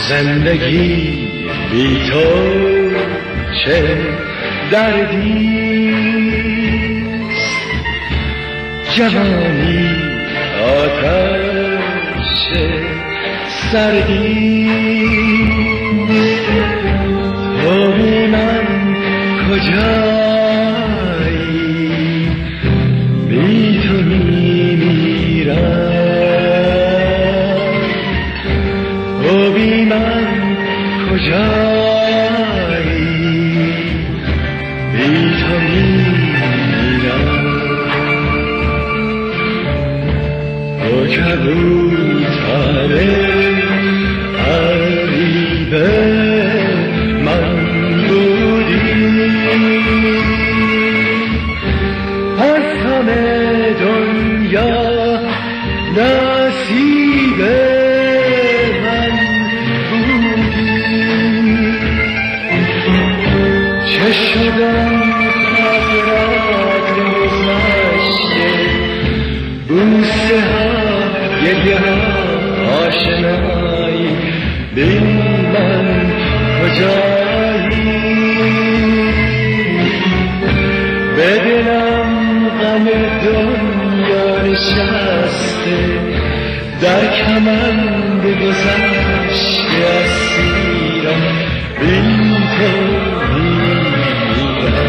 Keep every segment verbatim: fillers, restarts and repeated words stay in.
زندگی بی تو چه دردیست، جوانی آتش سردیست. تو بی من کجایی، بی تو میمیرم. تو بی من کجایی، بی تو میمیرم. تو کبوتر غریبه من بودی، از همه دنیا نصیب من بودی. چه شدم خاطرات گذشته، بوسه ها گریه ها آشنایی، بین من کجایی. به دلم غم دنیا نشسته، در کمند گذشته اسیرم، بین تو میمیرم.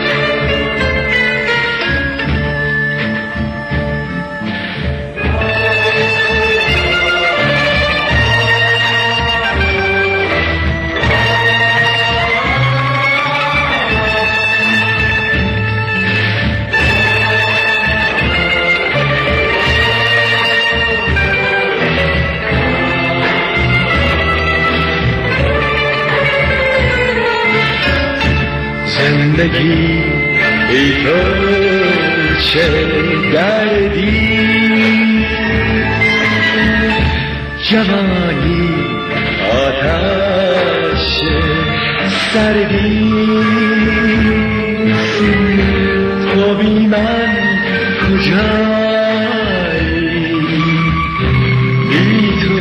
زندگی بی تو چه دردی، جوانی آتش سردی. تو بی من کجایی، بی تو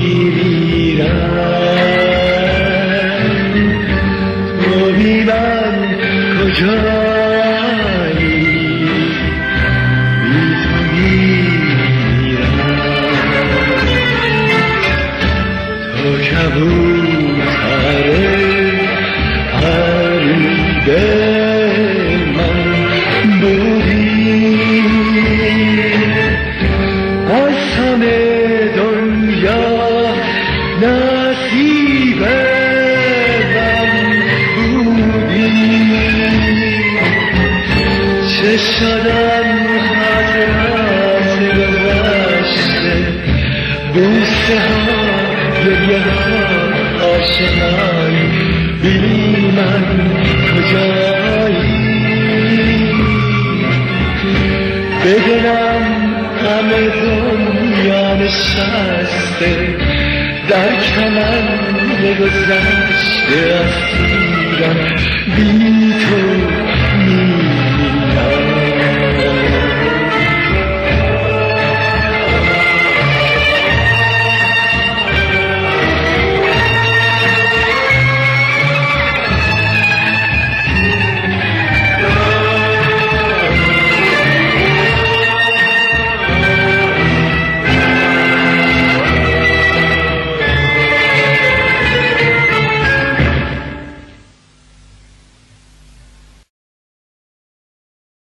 میمیرم. تو بی من کجایی، بی تو میمیرم. تو کبوتر غریبه من بودی، از همه دنیا نصیب چه شدم خاطرات گذشته، بوسه ها گریه ها آشنایی، بی من کجایی. به دلم غم دنیا نشسته، در کمند گذشته اسیرم، بی